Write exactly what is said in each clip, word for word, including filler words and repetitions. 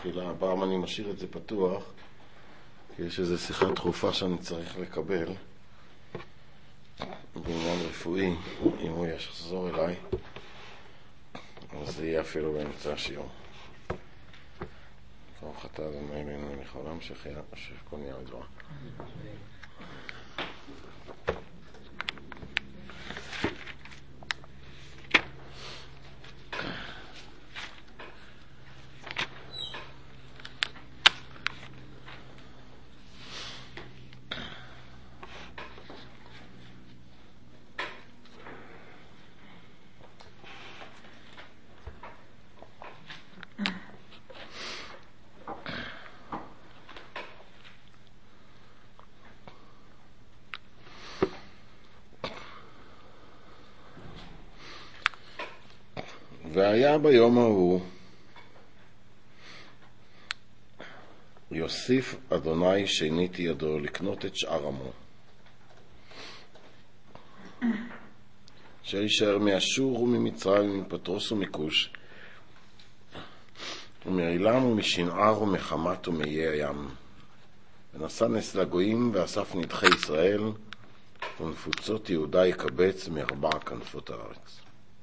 תחילה, הפעם אני משאיר את זה פתוח, כי יש איזו שיחה דחופה שאני צריך לקבל בעניין רפואי, אם הוא יחזור אליי, אז זה יהיה אפילו באמצע השיעור. ברוך אתה אדוני אלוהינו מלך העולם שהחיה שכל נהיה בדברו. והיה ביום ההוא יוסיף אדוני שנית ידו לקנות את שאר עמו, שישאר מאשור וממצרים ומפטרוס ומכוש ומעילם ומשנער ומחמת ומאיי הים, ונשא נס לגויים ואסף נדחי ישראל, ונפוצות יהודה יקבץ מארבע כנפות הארץ.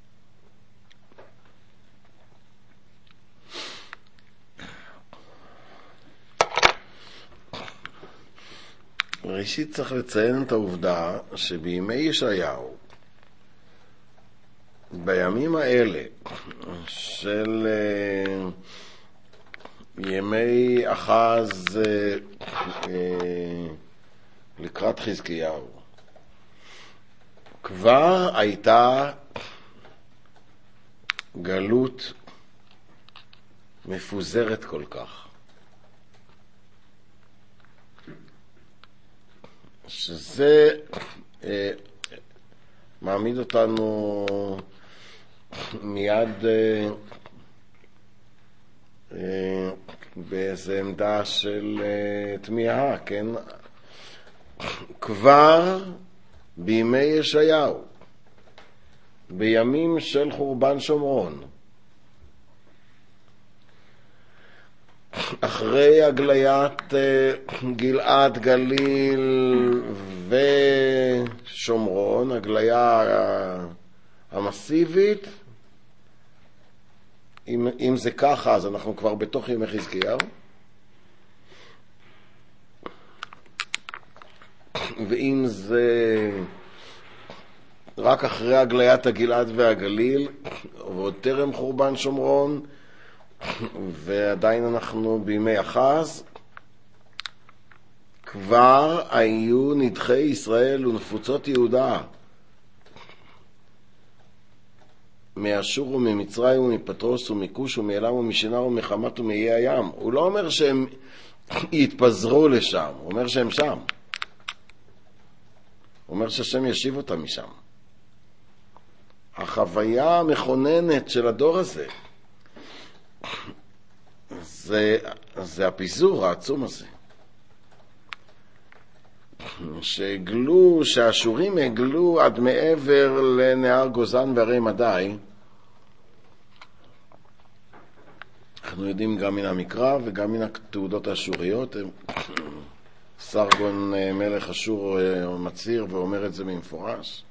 ראשית צריך לציין את העובדה שבימי ישעיהו, בימים האלה של ימי אחז לקראת חזקיהו, כבר הייתה גלות מפוזרת כל כך, שזה אה, מעמיד אותנו מיד אה, אה, באיזו עמדה של אה, תמיהה, כן? כבר בימי ישעיהו, בימים של חורבן שומרון, אחרי הגליית גלעד, גליל ושומרון, הגליה המסיבית, אם, אם זה ככה, אז אנחנו כבר בתוך ימי חזקיהו. ואם זה רק אחרי הגליית הגלעד והגליל, ועוד טרם חורבן שומרון, ועדיין אנחנו בימי אחז, כבר היו נדחי ישראל ונפוצות יהודה מאשור וממצרים ומפטרוס ומכוש ומעילם ומשנער ומחמת ומאיי הים. הוא לא אומר שהם יתפזרו לשם, הוא אומר שהם שם. הוא אומר שהשם ישיב אותם משם. החוויה המכוננת של הדור הזה זה, זה הפיזור העצום הזה. שהגלו, שהאשורים הגלו עד מעבר לנהר גוזן והרי מדי. אנחנו יודעים גם מן המקרא וגם מן התעודות האשוריות. סרגון מלך אשור מצהיר ואומר את זה במפורש.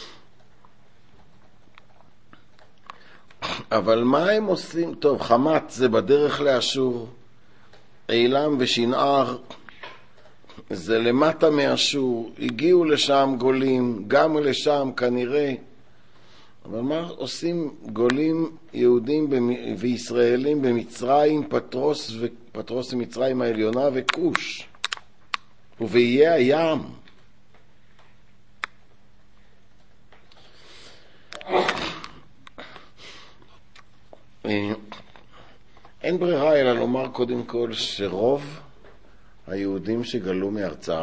אבל מה הם עושים? טוב, חמת זה בדרך לאשור, עילם ושנער זה למטה מאשור, הגיעו לשם גולים, גם לשם כנראה. אבל מה עושים גולים יהודים וישראלים במצרים, פטרוס ופטרוס במצרים העליונה וכוש, ובאיי הים? אין ברירה אלא לומר קודם כל שרוב היהודים שגלו מארצם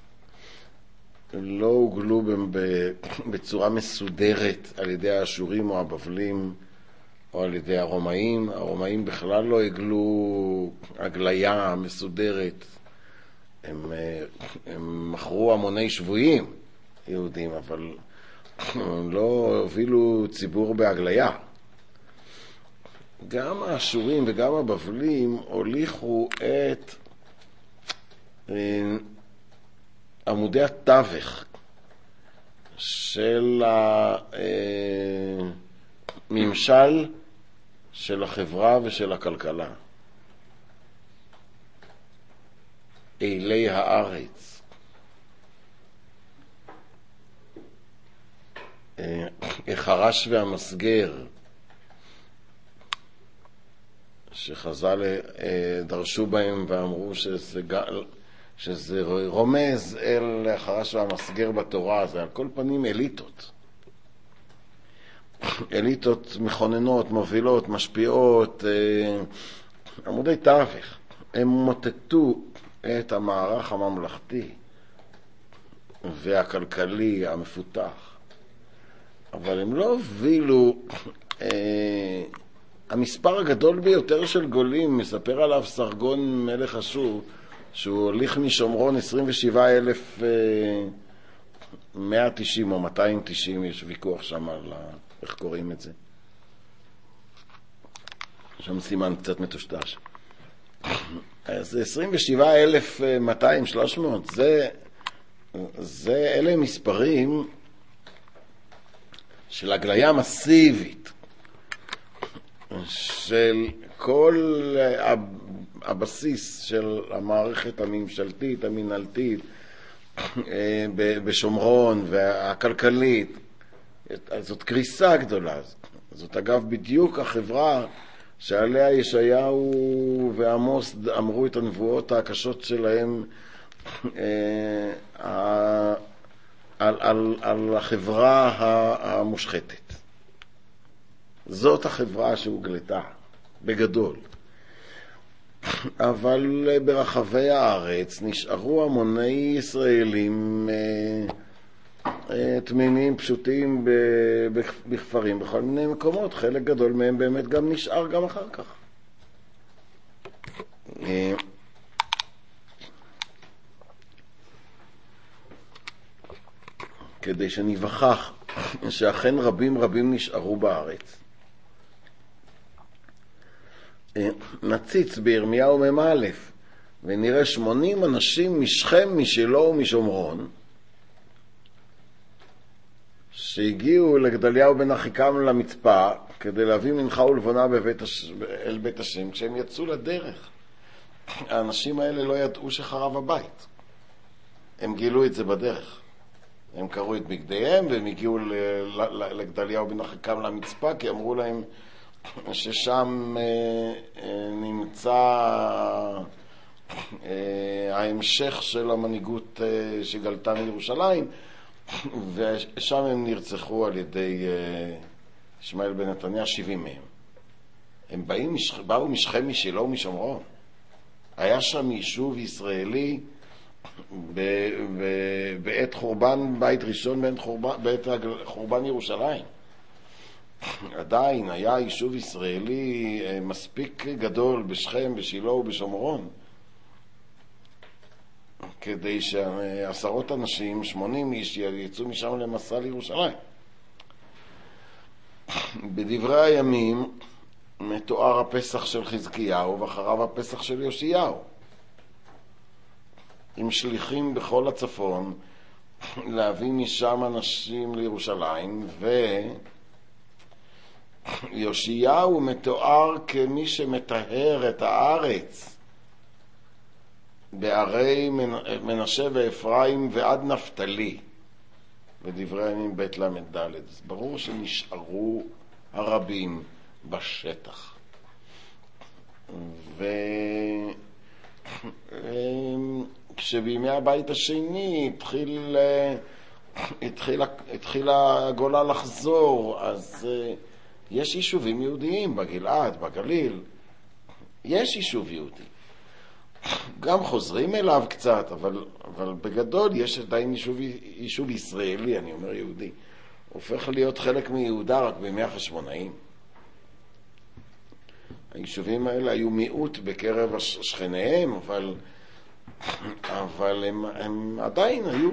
לא הוגלו בצורה מסודרת על ידי האשורים או הבבלים או על ידי הרומאים. הרומאים בכלל לא הגלו הגליה מסודרת. הם, הם מכרו המוני שבויים יהודים, אבל לא הובילו ציבור בהגליה. גם האשורים וגם הבבלים הוליכו את עמודי התווך של הממשל של החברה ושל הכלכלה. אלי הארץ. החרש והמסגר, שחז"ל דרשו בהם ואמרו שזה, שזה רומז אל החרש והמסגר בתורה. זה על כל פנים אליטות. אליטות מכוננות, מובילות, משפיעות, עמודי תווך. הם מוטטו את המערך הממלכתי והכלכלי המפותח. אבל הם לא הובילו, אה, המספר הגדול ביותר של גולים, מספר עליו סרגון מלך אשור, שהוא הוליך משומרון עשרים ושבעה אלף מאה ותשעים או מאתיים ותשעים, יש ויכוח שם על איך קוראים את זה. שם סימן קצת מטושטש. אז עשרים ושבעה אלף מאתיים שלוש מאות, זה, זה, אלה מספרים של הגליה מסיבית של כל הבסיס של המערכת הממשלתית, המנהלתית בשומרון והכלכלית. זאת קריסה גדולה. זאת אגב בדיוק החברה שעליה ישעיהו ועמוס אמרו את הנבואות הקשות שלהם על, על, על החברה המושחתת. זאת החברה שהוגלתה, בגדול. אבל ברחבי הארץ נשארו המוני ישראלים תמימים, פשוטים בכפרים, בכל מיני מקומות. חלק גדול מהם באמת גם נשאר גם אחר כך. כדי שנבחח שאכן רבים רבים נשארו בארץ. נציץ בירמיהו מ"א ונראה שמונים אנשים משכם, משילו ומשומרון שהגיעו לגדליהו בן אחיקם למצפה כדי להביא מנחה ולבונה בבית הש... אל בית השם. כשהם יצאו לדרך, האנשים האלה לא ידעו שחרב הבית. הם גילו את זה בדרך. הם קראו את בגדיהם והם הגיעו לגדליהו בן אחיקם למצפה, כי אמרו להם ששם נמצא ההמשך של המנהיגות שגלתה מירושלים, ושם הם נרצחו על ידי ישמעאל בן נתניה, שבעים מהם. הם באים, באו משכם, משילו ומשומרון. היה שם יישוב ישראלי ב, ב, בעת חורבן בית ראשון, בעת חורבן, בעת חורבן ירושלים. עדיין היה יישוב ישראלי מספיק גדול בשכם, בשילו ובשומרון, כדי שעשרות אנשים, שמונים איש, יצאו משם למסע לירושלים. בדברי הימים מתואר הפסח של חזקיהו ואחריו הפסח של יאשיהו, עם שליחים בכל הצפון להביא משם אנשים לירושלים. ויאשיהו מתואר כמי שמטהר את הארץ בערי מנשה ואפרים ועד נפתלי, בדברי הימים בית למד ד'. ברור שנשארו הרבים בשטח. וכשבימי הבית השני התחיל, התחיל, התחילה הגולה לחזור, אז יש יישובים יהודיים בגלעד, בגליל. יש יישוב יהודי. גם חוזרים אליו קצת, אבל, אבל בגדול יש עדיין יישוב, יישוב ישראלי, אני אומר יהודי. הופך להיות חלק מיהודה רק בימי החשמונאים. היישובים האלה היו מיעוט בקרב שכניהם, אבל, אבל הם, הם עדיין היו.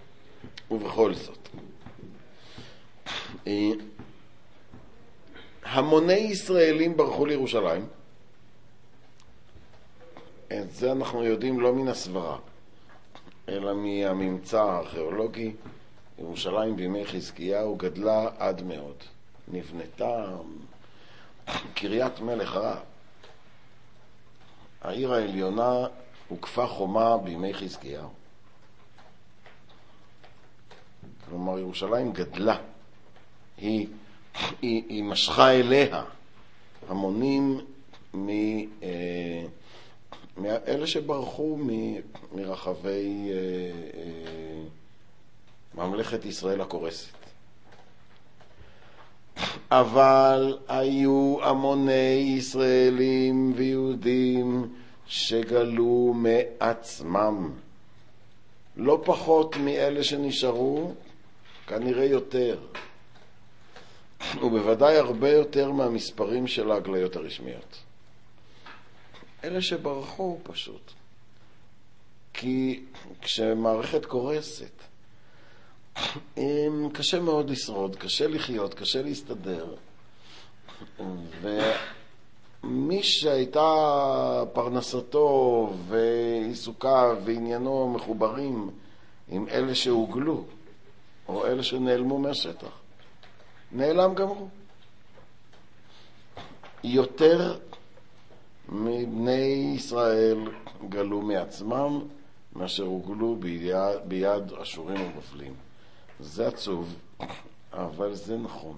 ובכל זאת, המוני ישראלים ברחו לירושלים. את זה אנחנו יודעים לא מן הסברה, אלא מהממצא הארכיאולוגי. ירושלים בימי חזקיהו גדלה עד מאוד. נבנתה קריית מלך רב. העיר העליונה הוקפה חומה בימי חזקיהו. כלומר, ירושלים גדלה. היא, היא, היא משכה אליה המונים מ, אה, מאלה שברחו מ, מרחבי אה, אה, ממלכת ישראל הקורסת. אבל היו המוני ישראלים ויהודים שגלו מעצמם. לא פחות מאלה שנשארו, כנראה יותר. ובוודאי הרבה יותר מהמספרים של ההגליות הרשמיות. אלה שברחו פשוט. כי כשמערכת קורסת, קשה מאוד לשרוד, קשה לחיות, קשה להסתדר. ומי שהייתה פרנסתו ועיסוקיו ועניינו מחוברים עם אלה שהוגלו, או אלה שנעלמו מהשטח, נעלם גם הוא. יותר מבני ישראל גלו מעצמם מאשר הוגלו ביד, ביד אשורים ובבלים. זה עצוב, אבל זה נכון.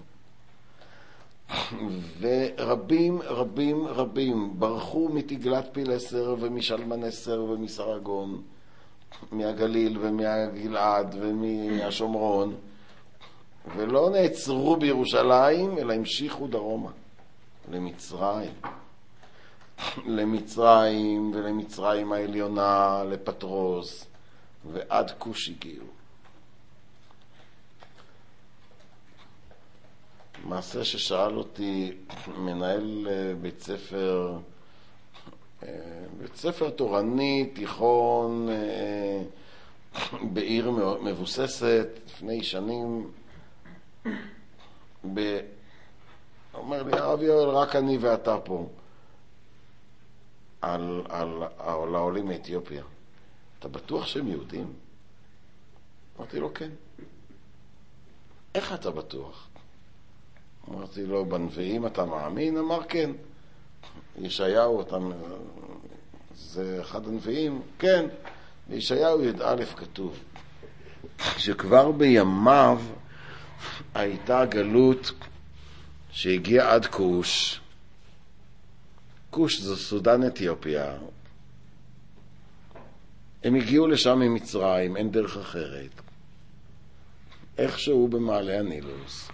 ורבים רבים רבים ברחו מתגלת פילסר ומשלמנסר ומסרגון, מהגליל ומהגלעד ומהשומרון, ולא נעצרו בירושלים, אלא המשיכו דרומה, למצרים. למצרים ולמצרים העליונה, לפטרוס, ועד כוש הגיעו. מעשה ששאל אותי מנהל בית ספר, בית ספר תורני, תיכון, בעיר מבוססת, לפני שנים, ב... אומר לי, הרב יואל, רק אני ואתה פה, על, על, על העולים מאתיופיה. אתה בטוח שהם יהודים? אמרתי לו, כן. איך אתה בטוח? אמרתי לו, בנביאים אתה מאמין? אמר, כן. ישעיהו, אתה... זה אחד הנביאים? כן. בישעיהו י"א כתוב, שכבר בימיו הייתה גלות שהגיעה עד כוש. כוש זו סודן אתיופיה. הם הגיעו לשם ממצרים, אין דרך אחרת. איכשהו במעלה הנילוס.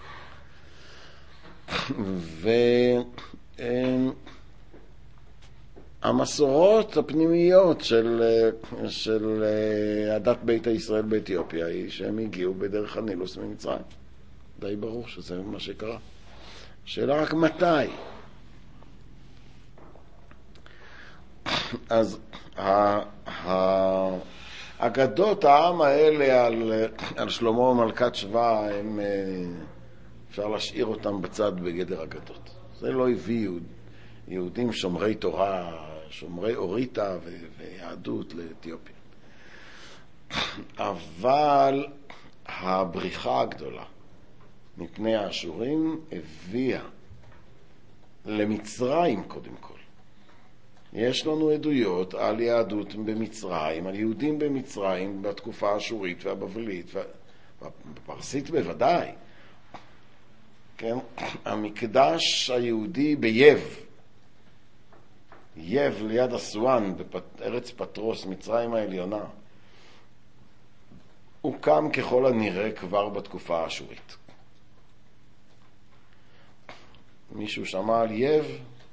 והמסורות הפנימיות של, של הדת בית ישראל באתיופיה היא שהם הגיעו בדרך הנילוס ממצרים. די ברור שזה מה שקרה. שאלה רק מתי. אז האגדות העם האלה על, על שלמה ומלכת שבא, הם, אפשר להשאיר אותם בצד בגדר אגדות. זה לא הביא יהוד, יהודים שומרי תורה, שומרי אוריתה ו, ויהדות לאתיופיה. אבל הבריחה הגדולה מפני האשורים הביאה למצרים קודם כל. יש לנו עדויות על יהדות במצרים, על יהודים במצרים בתקופה האשורית והבבלית והפרסית בוודאי. כן? המקדש היהודי ביב, יב ליד אסואן, בארץ פטרוס, מצרים העליונה, הוא קם ככל הנראה כבר בתקופה האשורית. מישהו שמע על יב?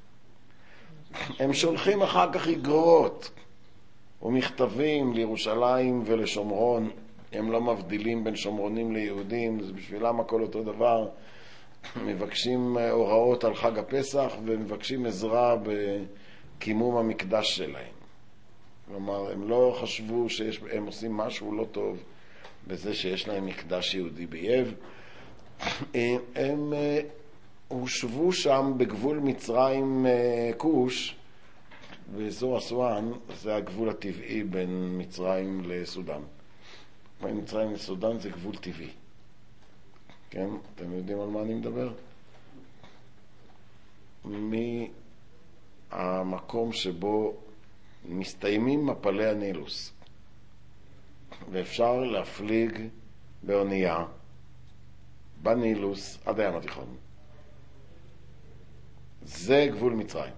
הם שולחים אחר כך איגרות ומכתבים לירושלים ולשומרון. הם לא מבדילים בין שומרונים ליהודים, זה בשבילם הכל אותו דבר. מבקשים הוראות על חג הפסח ומבקשים עזרה בקימום המקדש שלהם. כלומר, הם לא חשבו שהם עושים משהו לא טוב בזה שיש להם מקדש יהודי ביב. הם הושבו שם בגבול מצרים כוש, באזור אסואן, זה הגבול הטבעי בין מצרים לסודן. בין מצרים לסודן זה גבול טבעי. כן? אתם יודעים על מה אני מדבר? מהמקום שבו מסתיימים מפלי הנילוס, ואפשר להפליג באונייה בנילוס עד הים התיכון. זה גבול מצרים.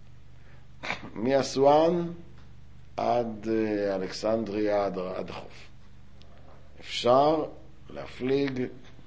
מאסואן עד אלכסנדריה, עד, עד החוף. אפשר להפליג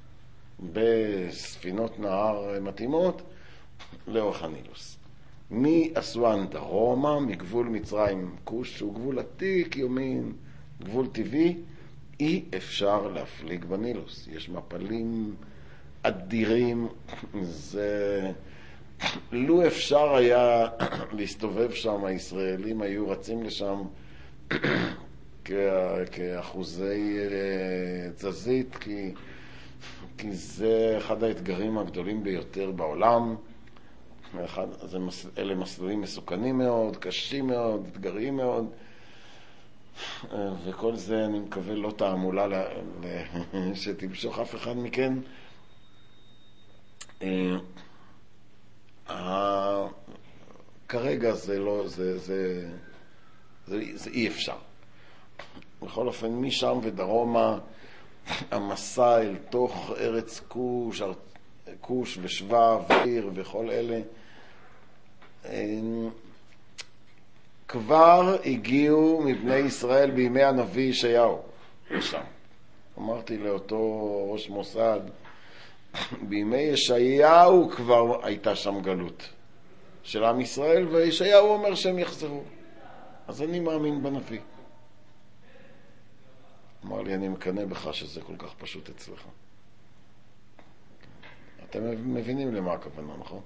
בספינות נהר מתאימות לאורך הנילוס. מאסואן דרומה, מגבול מצרים כוש, שהוא גבול עתיק יומין, גבול טבעי, אי אפשר להפליג בנילוס. יש מפלים אדירים, זה... לו אפשר היה להסתובב שם, הישראלים היו רצים לשם כאחוזי תזזית, כי, כי זה אחד האתגרים הגדולים ביותר בעולם. אחד, זה, אלה מסלולים מסוכנים מאוד, קשים מאוד, אתגריים מאוד, וכל זה אני מקווה לא תעמולה ל, ל, שתמשוך אף אחד מכן. כרגע זה לא, זה, זה, זה, זה אי אפשר. בכל אופן, משם ודרומה, המסע אל תוך ארץ כוש, כוש ושבא ועיר וכל אלה, כבר הגיעו מבני ישראל בימי הנביא ישעיהו לשם. אמרתי לאותו ראש מוסד, בימי ישעיהו כבר הייתה שם גלות של עם ישראל, וישעיהו אומר שהם יחזרו. אז אני מאמין בנביא. אמר לי, אני מקנא בך שזה כל כך פשוט אצלך. אתם מבינים למה הכוונה, נכון?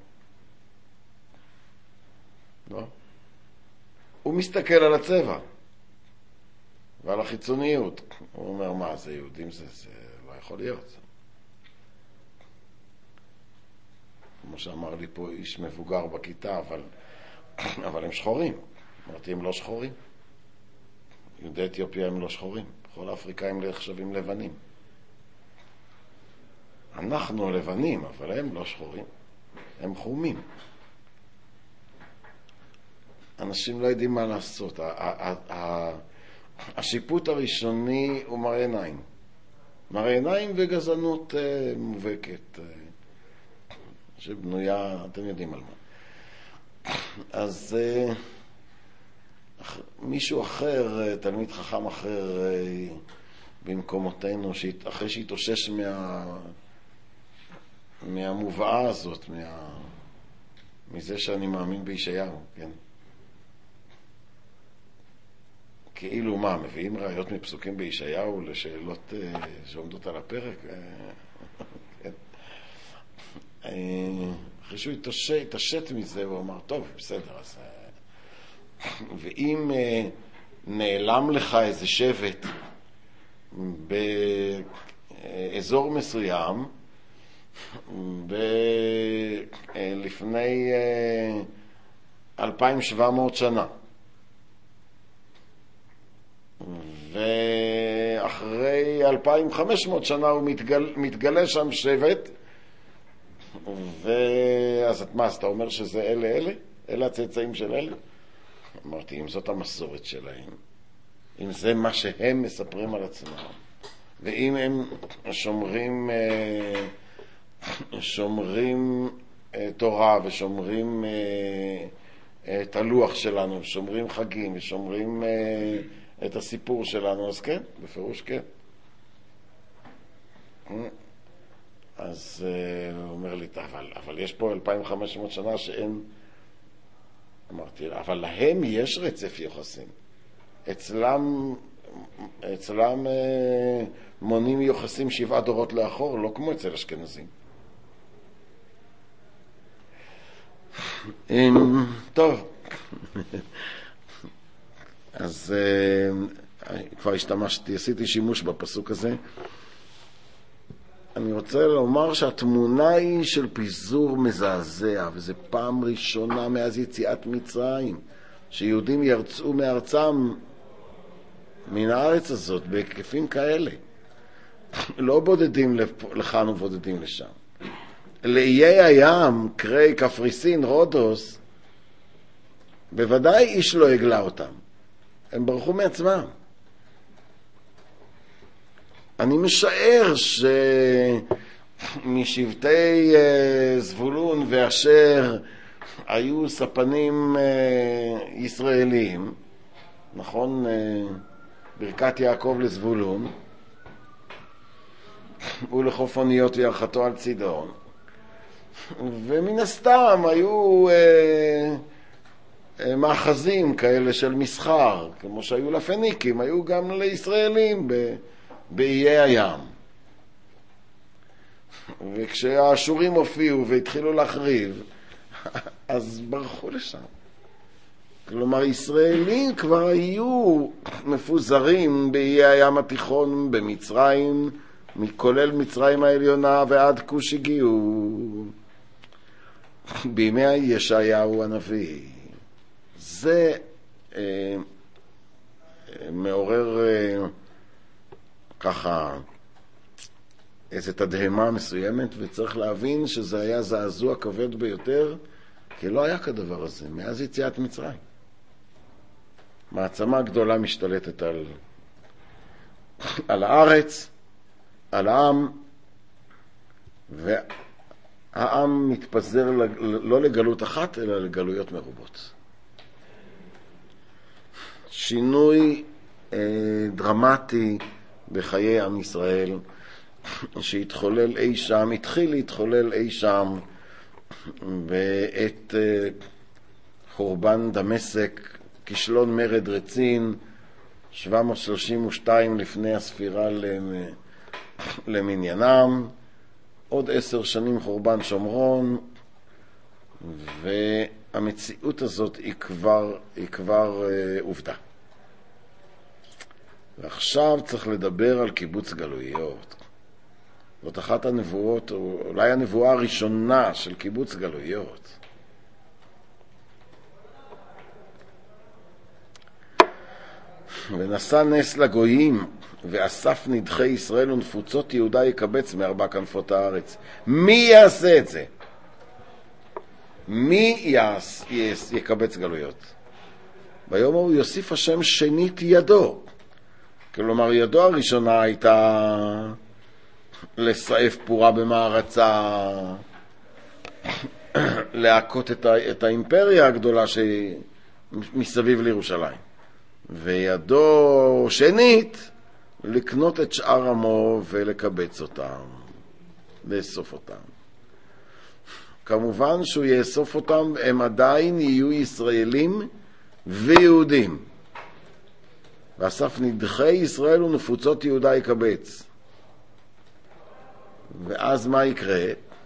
לא? הוא מסתכל על הצבע ועל החיצוניות. הוא אומר, מה, זה יהודים? זה, זה לא יכול להיות. כמו שאמר לי פה איש מבוגר בכיתה, אבל, אבל הם שחורים. אמרתי, הם לא שחורים. יהודי אתיופיה הם לא שחורים. כל האפריקאים נחשבים לבנים. אנחנו לבנים, אבל הם לא שחורים. הם חומים. אנשים לא יודעים מה לעשות. השיפוט הראשוני הוא מראה עיניים. מראה עיניים וגזענות מובהקת. שבנויה, אתם יודעים על מה. אז מישהו אחר, תלמיד חכם אחר במקומותינו, אחרי שהתאושש מה, מהמובאה הזאת, מה, מזה שאני מאמין בישעיהו, כן? כאילו מה, מביאים ראיות מפסוקים בישעיהו לשאלות שעומדות על הפרק? כן. אחרי שהוא התעשת מזה, הוא אמר, טוב, בסדר, אז... ואם נעלם לך איזה שבט באזור מסוים, לפני אלפיים ושבע מאות שנה, ואחרי אלפיים וחמש מאות שנה הוא מתגל, מתגלה שם שבט, ואז את מה, אז אתה אומר שזה אלה אלה? אלה הצאצאים של אלה? אמרתי, אם זאת המסורת שלהם, אם זה מה שהם מספרים על עצמם, ואם הם שומרים שומרים תורה ושומרים את הלוח שלנו, שומרים חגים ושומרים את הסיפור שלנו, אז כן, בפירוש כן. אז הוא אומר לי, אבל, אבל יש פה אלפיים וחמש מאות שנה שאין... אמרתי, אבל להם יש רצף יוחסין. אצלם, אצלם מונים יוחסים שבעה דורות לאחור, לא כמו אצל אשכנזים. טוב. אז כבר השתמשתי, עשיתי שימוש בפסוק הזה. אני רוצה לומר שהתמונה היא של פיזור מזעזע, וזה פעם ראשונה מאז יציאת מצרים, שיהודים ירצו מארצם מן הארץ הזאת בהיקפים כאלה. לא בודדים לכאן ובודדים לשם. לאיי הים, קרי, קפריסין, רודוס, בוודאי איש לא הגלה אותם. הם ברחו מעצמם. אני משער שמשבטי זבולון ואשר היו ספנים ישראלים, נכון, ברכת יעקב לזבולון, ולחוף אוניות וירחתו על צידון, ומן הסתם היו אה, אה, מאחזים כאלה של מסחר, כמו שהיו לפניקים, היו גם לישראלים ב, באיי הים. וכשהאשורים הופיעו והתחילו להחריב, אז ברחו לשם. כלומר, ישראלים כבר היו מפוזרים באיי הים התיכון, במצרים, מכולל מצרים העליונה ועד כוש הגיעו בימי ישעיהו הנביא. זה אה, מעורר אה, ככה איזו תדהמה מסוימת, וצריך להבין שזה היה זעזוע כבד ביותר, כי לא היה כדבר הזה מאז יציאת מצרים. מעצמה גדולה משתלטת על, על הארץ, על העם, והעם מתפזר לא לגלות אחת, אלא לגלויות מרובות. שינוי אה, דרמטי בחיי עם ישראל, שהתחולל אי שם, התחיל להתחולל אי שם, בעת אה, חורבן דמשק, כישלון מרד רצין, שבע מאות שלושים ושתיים לפני הספירה למ... למניינם, עוד עשר שנים חורבן שומרון, והמציאות הזאת היא כבר, היא כבר אה, עובדה. ועכשיו צריך לדבר על קיבוץ גלויות. זאת אחת הנבואות, אולי הנבואה הראשונה של קיבוץ גלויות. ונשא נס לגויים, ואסף נדחי ישראל ונפוצות יהודה יקבץ מארבע כנפות הארץ. מי יעשה את זה? מי יעש, יעש, יקבץ גלויות? ביום הוא יוסיף השם שנית ידו. כלומר, ידו הראשונה הייתה לסעף פורה במארצה, להכות את, ה, את האימפריה הגדולה שמסביב לירושלים. וידו שנית לקנות את שאר עמו ולקבץ אותם, לאסוף אותם. כמובן שהוא יאסוף אותם, הם עדיין יהיו ישראלים ויהודים. ואסף נדחי ישראל ונפוצות יהודה יקבץ. ואז מה יקרה?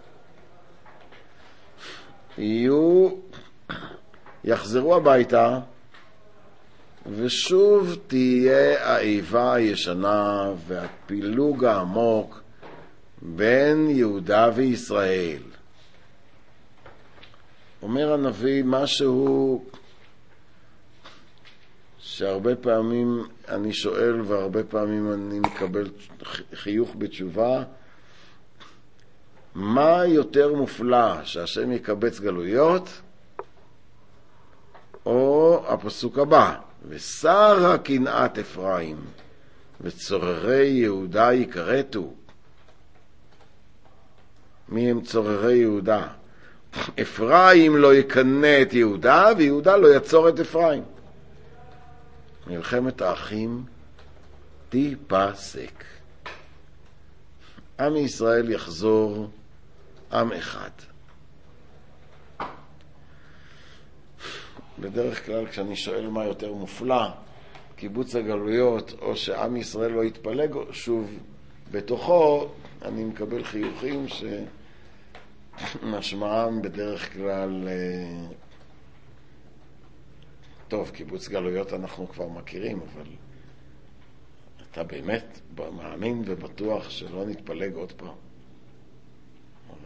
יהיו, יחזרו הביתה, ושוב תהיה האיבה הישנה והפילוג העמוק בין יהודה וישראל. אומר הנביא משהו שהרבה פעמים אני שואל והרבה פעמים אני מקבל חיוך בתשובה, מה יותר מופלא, שהשם יקבץ גלויות, או הפסוק הבא, ושר קנאת אפרים וצוררי יהודה יקרתו. מי הם צוררי יהודה? אפרים לא יקנה את יהודה, ויהודה לא יצור את אפרים. מלחמת האחים תיפסק. עם ישראל יחזור עם אחד. בדרך כלל כשאני שואל מה יותר מופלא, קיבוץ הגלויות או שעם ישראל לא יתפלג שוב בתוכו, אני מקבל חיוכים שמשמעם בדרך כלל טוב, קיבוץ גלויות אנחנו כבר מכירים, אבל אתה באמת מאמין ובטוח שלא נתפלג עוד פעם?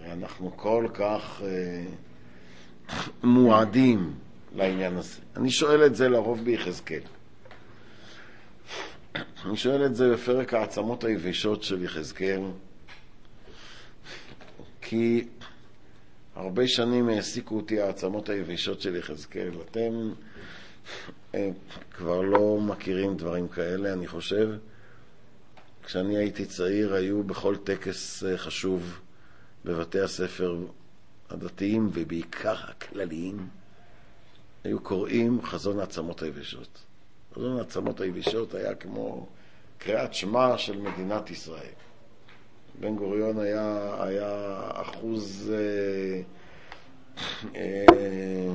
אנחנו כל כך אה, מועדים לעניין הזה. אני שואל את זה לרוב ביחזקאל. אני שואל את זה בפרק העצמות היבשות של יחזקאל, כי הרבה שנים העסיקו אותי העצמות היבשות של יחזקאל. אתם אה, כבר לא מכירים דברים כאלה, אני חושב. כשאני הייתי צעיר היו בכל טקס אה, חשוב בבתי הספר הדתיים ובעיקר הכלליים, היו קוראים חזון העצמות היבשות. חזון העצמות היבשות היה כמו קריאת שמע של מדינת ישראל. בן גוריון היה, היה אחוז אה, אה,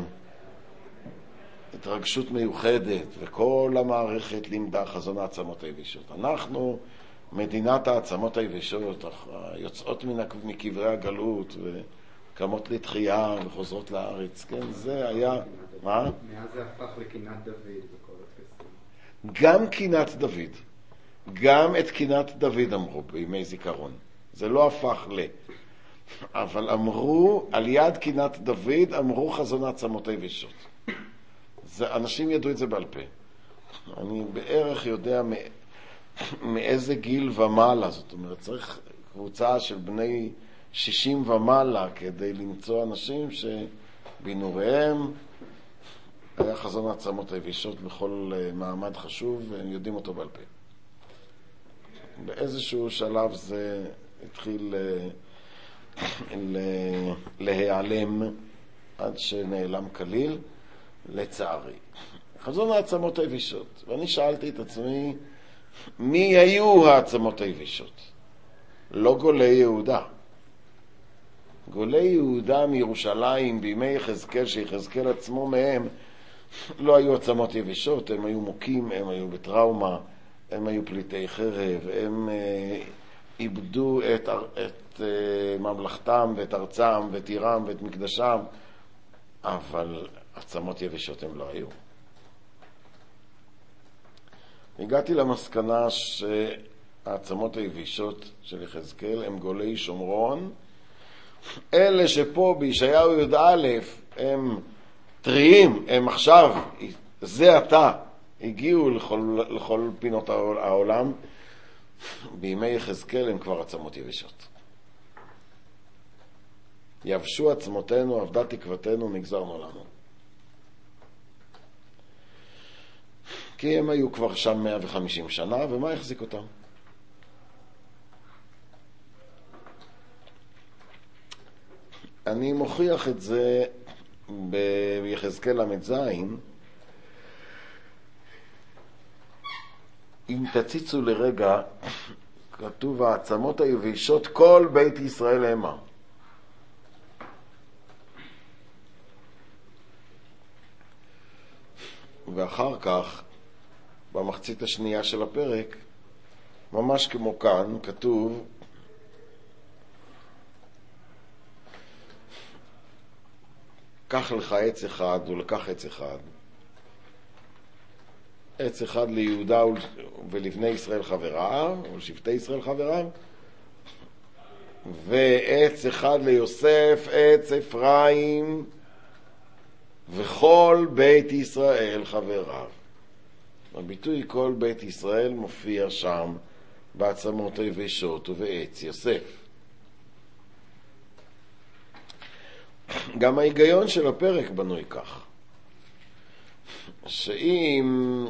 התרגשות מיוחדת, וכל המערכת לימדה חזון העצמות היבשות. אנחנו מדינת העצמות היבשות, יוצאות מקברי הגלות וקמות לתחייה וחוזרות לארץ. כן, זה היה... מה? מאז זה הפך לקינת דוד בכל הטקסים. גם קינת דוד. גם את קינת דוד אמרו בימי זיכרון. זה לא הפך ל... אבל אמרו, על יד קינת דוד, אמרו חזון העצמות היבשות. זה, אנשים ידעו את זה בעל פה. אני בערך יודע מ... מאיזה גיל ומעלה, זאת אומרת, צריך קבוצה של בני שישים ומעלה כדי למצוא אנשים שבנוריהם היה חזון העצמות היבשות בכל מעמד חשוב, והם יודעים אותו בעל פה. באיזשהו שלב זה התחיל להיעלם עד שנעלם כליל, לצערי. חזון העצמות היבשות. ואני שאלתי את עצמי, מי היו העצמות היבשות? לא גולי יהודה. גולי יהודה מירושלים בימי יחזקאל, שיחזקאל עצמו מהם, לא היו עצמות יבשות, הם היו מוכים, הם היו בטראומה, הם היו פליטי חרב, הם אה, איבדו את, את אה, ממלכתם ואת ארצם ואת עירם ואת מקדשם, אבל עצמות יבשות הם לא היו. הגעתי למסקנה שהעצמות היבשות של יחזקאל הם גולי שומרון, אלה שפה בישעיהו י"א הם טריים, הם עכשיו, זה עתה, הגיעו לכל, לכל פינות העולם, בימי יחזקאל הם כבר עצמות יבשות. יבשו עצמותינו, עבדה תקוותנו, נגזרנו לנו. כי הם היו כבר שם מאה וחמישים שנה, ומה יחזיק אותם? אני מוכיח את זה ביחזקאל למ"ז. אם תציצו לרגע, כתוב העצמות היבשות כל בית ישראל המה. ואחר כך, במחצית השנייה של הפרק, ממש כמו כאן, כתוב קח לך עץ אחד, הוא לקח עץ אחד. עץ אחד ליהודה ולבני ישראל חבריו, ולשבטי ישראל חבריו, ועץ אחד ליוסף, עץ אפרים, וכל בית ישראל חבריו. הביטוי כל בית ישראל מופיע שם בעצמות היבשות ובעץ יוסף. גם ההיגיון של הפרק בנוי כך, שאם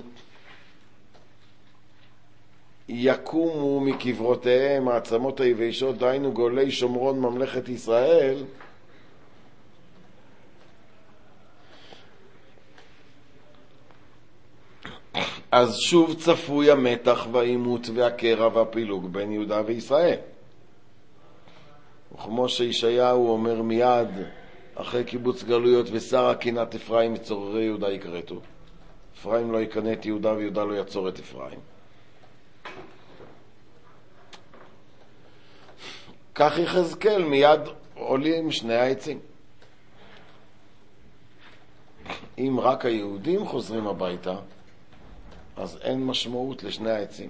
יקומו מקברותיהם העצמות היבשות, דהיינו גולי שומרון ממלכת ישראל, אז שוב צפוי המתח והעימות והקרע והפילוג בין יהודה וישראל. וכמו שישעיהו אומר מיד אחרי קיבוץ גלויות, ושרה קינת אפרים מצוררי יהודה יקרתו. אפרים לא יקנה את יהודה ויהודה לא יצור את אפרים. כך יחזקאל מיד עולים שני העצים. אם רק היהודים חוזרים הביתה, אז אין משמעות לשני העצים.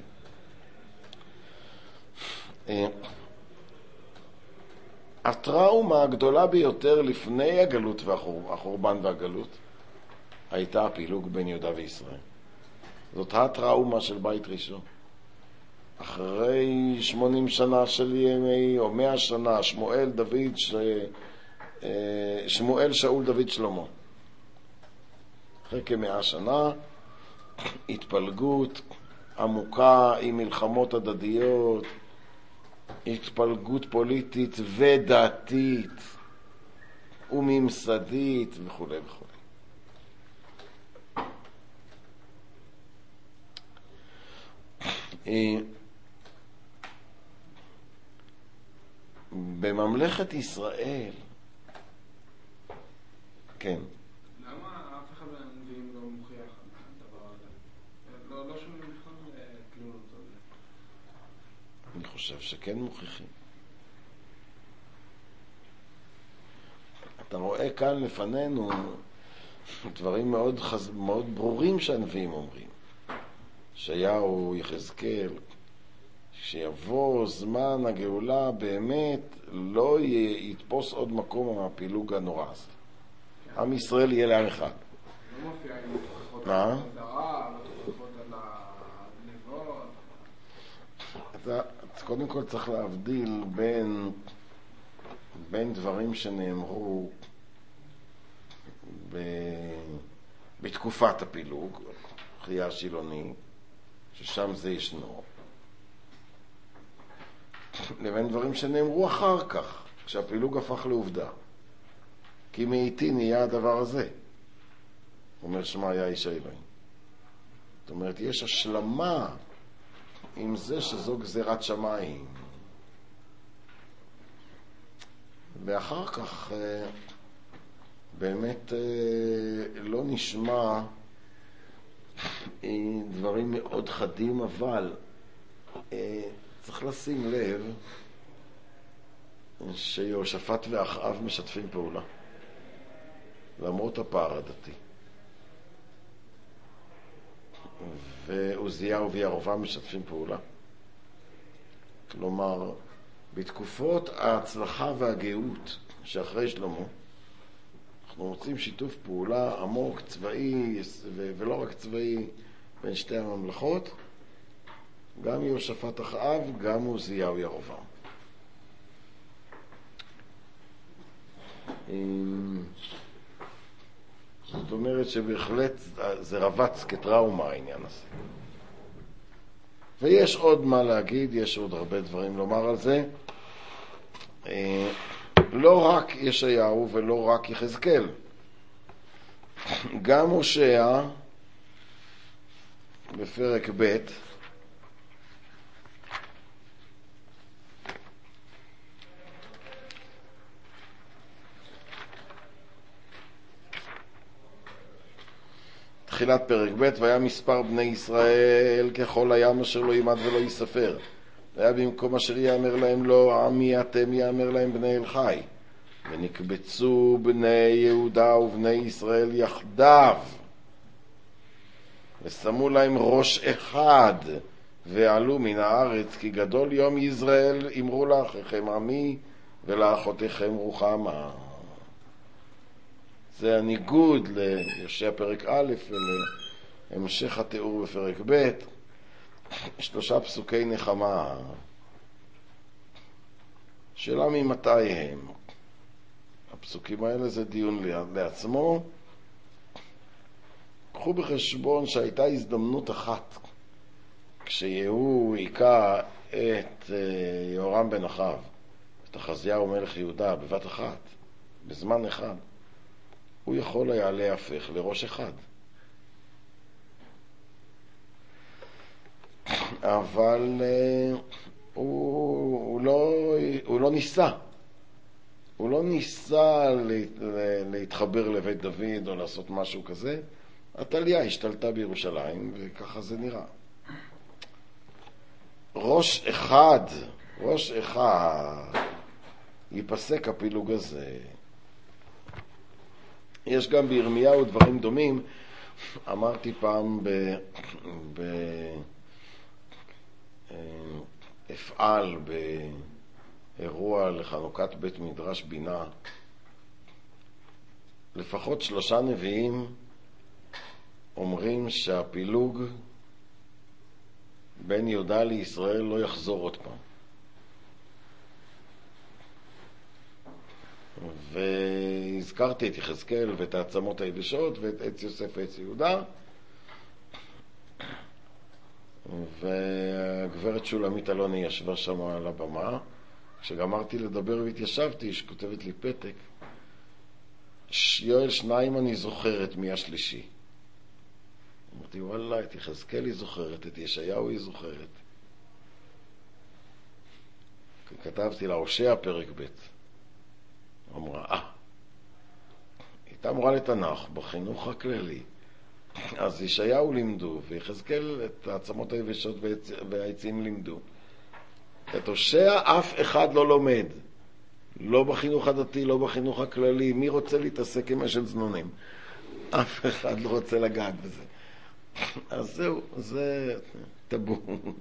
הטראומה הגדולה ביותר לפני הגלות והחורבן והגלות הייתה הפילוג בין יהודה וישראל. זאת הטראומה של בית ראשון. אחרי שמונים שנה של ימי, או מאה שנה, שמואל, דוד, ש... שמואל, שאול, דוד, שלמה. אחרי כמאה שנה, התפלגות עמוקה עם מלחמות הדדיות, התפלגות פוליטית ודתית וממסדית וכו' וכו'. בממלכת ישראל, כן. למה אף אחד מהנביאים לא מוכיח על הדבר הזה? לא, לא שומעים בכלל תלונות על זה. אני חושב שכן מוכיחים. אתה רואה כאן לפנינו דברים מאוד, חז... מאוד ברורים שהנביאים אומרים. ישעיהו, יחזקאל, שיבוא זמן הגאולה באמת לא יתפוס עוד מקום מהפילוג הנורא הזה. עם ישראל יהיה לעם אחד. לא מופיע עם מוכחות על הדרה, מוכחות על הלבוד. אתה קודם כל צריך להבדיל בין, בין דברים שנאמרו ב, בתקופת הפילוג, חייה השילוני, ששם זה ישנו, לבין דברים שנאמרו אחר כך, כשהפילוג הפך לעובדה. כי מאיתי נהיה הדבר הזה, אומר שמעיה איש האלוהים. זאת אומרת, יש השלמה עם זה שזו גזירת שמיים. ואחר כך באמת לא נשמע דברים מאוד חדים, אבל צריך לשים לב שיהושפט ואחאב משתפים פעולה למרות הפער הדתי, ועוזיהו וירבעם משתפים פעולה. כלומר, בתקופות ההצלחה והגאות שאחרי שלמה אנחנו מוצאים שיתוף פעולה עמוק, צבאי ולא רק צבאי, בין שתי הממלכות, גם יהושפט אחאב, גם עוזיהו ירבעם. זאת אומרת שבהחלט זה רבץ כטראומה העניין הזה. ויש עוד מה להגיד, יש עוד הרבה דברים לומר על זה. לא רק ישעיהו ולא רק יחזקאל, גם הושע בפרק ב' תחילת פרק ב', והיה מספר בני ישראל ככל הים אשר לא ימד ולא יספר. והיה במקום אשר יאמר להם לא עמי אתם, יאמר להם בני אל חי. ונקבצו בני יהודה ובני ישראל יחדיו, ושמו להם ראש אחד, ועלו מן הארץ, כי גדול יום ישראל, אמרו לאחיכם עמי ולאחותיכם רוחמה. זה הניגוד ליושע פרק א' ולהמשך התיאור בפרק ב', שלושה פסוקי נחמה. שאלה ממתי הם? הפסוקים האלה זה דיון לעצמו. קחו בחשבון שהייתה הזדמנות אחת, כשיהוא היכה את יהורם בן אחאב, את אחזיהו מלך יהודה, בבת אחת, בזמן אחד, הוא יכול היה להפך לראש אחד. אבל הוא, הוא, לא, הוא לא ניסה. הוא לא ניסה להתחבר לבית דוד או לעשות משהו כזה. עתליה השתלטה בירושלים, וככה זה נראה. ראש אחד, ראש אחד, ייפסק הפילוג הזה. יש גם בירמיהו דברים דומים. אמרתי פעם ב... ב... אפעל אירוע לחנוכת בית מדרש בינה, לפחות שלושה נביאים אומרים שהפילוג בין יהודה לישראל לא יחזור עוד פעם. והזכרתי את יחזקאל ואת העצמות היבשות ואת עץ יוסף ועץ יהודה, והגברת שולמית אלוני ישבה שם על הבמה. כשגמרתי לדבר והתיישבתי, היא כותבת לי פתק, יואל, שניים אני זוכרת, מי השלישי? אמרתי, וואלה, את יחזקאל היא זוכרת, את ישעיהו היא זוכרת. כתבתי לה, הושע פרק ב'. אמרה, אה, הייתה אמורה לתנ"ך בחינוך הכללי. אז ישעיהו לימדו, ויחזקאל את העצמות היבשות והעצים לימדו. את הושע אף אחד לא לומד. לא בחינוך הדתי, לא בחינוך הכללי. מי רוצה להתעסק עם אשת זנונים? אף אחד לא רוצה לגעת בזה. אז זהו, זה טבו.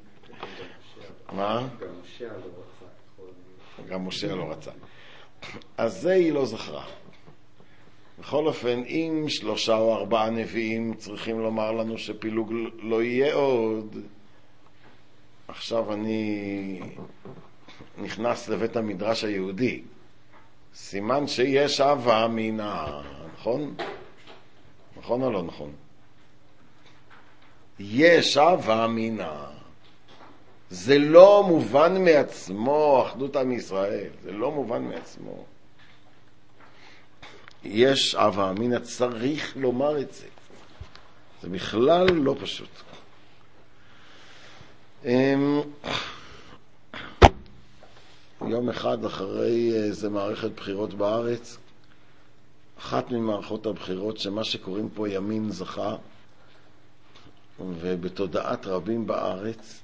מה? גם משה לא רצה. גם משה לא רצה. אז זה היא לא זכרה. בכל אופן, אם שלושה או ארבעה נביאים צריכים לומר לנו שפילוג לא יהיה עוד, עכשיו אני נכנס לבית המדרש היהודי. סימן שיש הווה מינה, נכון? נכון או לא נכון? יש הווה מינה. זה לא מובן מעצמו, אחדות עם ישראל. זה לא מובן מעצמו. יש הווה מינה, צריך לומר את זה. זה בכלל לא פשוט. יום אחד אחרי איזה מערכת בחירות בארץ, אחת ממערכות הבחירות שמה שקוראים פה ימין זכה, ובתודעת רבים בארץ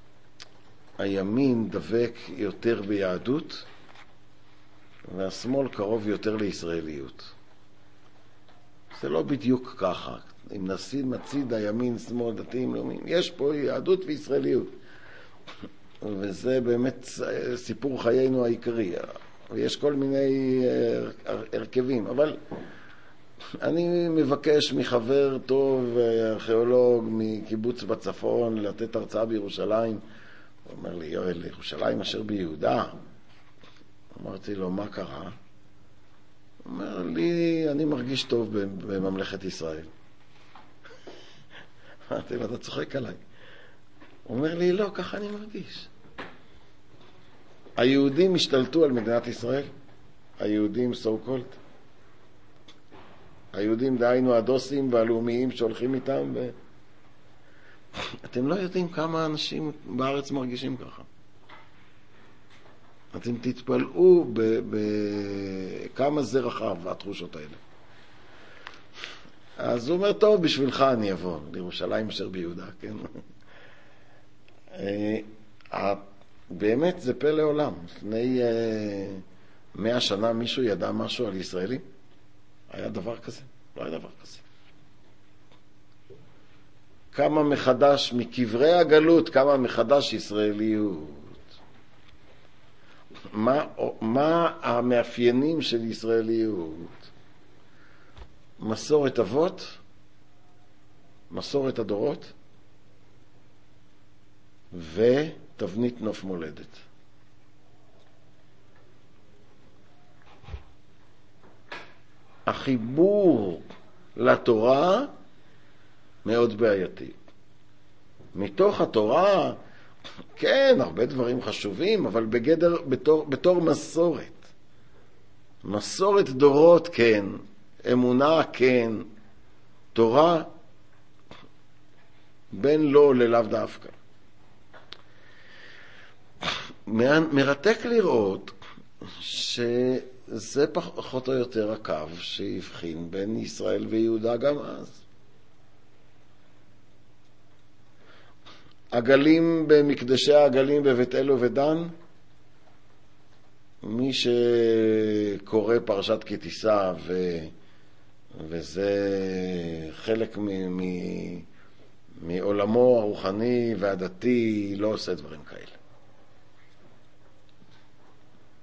הימין דבק יותר ביהדות והשמאל קרוב יותר לישראליות. זה לא בדיוק ככה. אם נשים מצד הימין, שמאל, דתיים, לאומיים, יש פה יהדות וישראליות. וזה באמת סיפור חיינו העיקרי. ויש כל מיני הרכבים, אבל אני מבקש מחבר טוב, ארכיאולוג מקיבוץ בצפון, לתת הרצאה בירושלים. הוא אומר לי, יואל, ירושלים אשר ביהודה. אמרתי לו, מה קרה? הוא אומר לי, אני מרגיש טוב בממלכת ישראל. אמרתי לו, אתה צוחק עליי. הוא אומר לי, לא, ככה אני מרגיש. היהודים השתלטו על מדינת ישראל. היהודים so called. היהודים דהיינו הדוסים והלאומיים שהולכים איתם. ו... אתם לא יודעים כמה אנשים בארץ מרגישים ככה. אתם תתפלאו בכמה זה רחב, התחושות האלה. אז הוא אומר, טוב, בשבילך אני אבוא לירושלים אשר ביהודה, כן? באמת זה פלא עולם. לפני מאה שנה מישהו ידע משהו על ישראלים? היה דבר כזה? לא היה דבר כזה. כמה מחדש מקברי הגלות, כמה מחדש ישראליות. מה, מה המאפיינים של ישראליות? מסורת אבות, מסורת הדורות, ותבנית נוף מולדת. החיבור לתורה מאוד בעייתי. מתוך התורה, כן, הרבה דברים חשובים, אבל בגדר, בתור, בתור מסורת. מסורת דורות, כן. אמונה, כן. תורה, בין לא ללאו דווקא. מרתק לראות שזה פחות או יותר הקו שהבחין בין ישראל ויהודה גם אז. עגלים במקדשי העגלים בבית אל ובדן, מי שקורא פרשת כי תישא ו... וזה חלק מ... מ... מעולמו הרוחני והדתי, לא עושה דברים כאלה.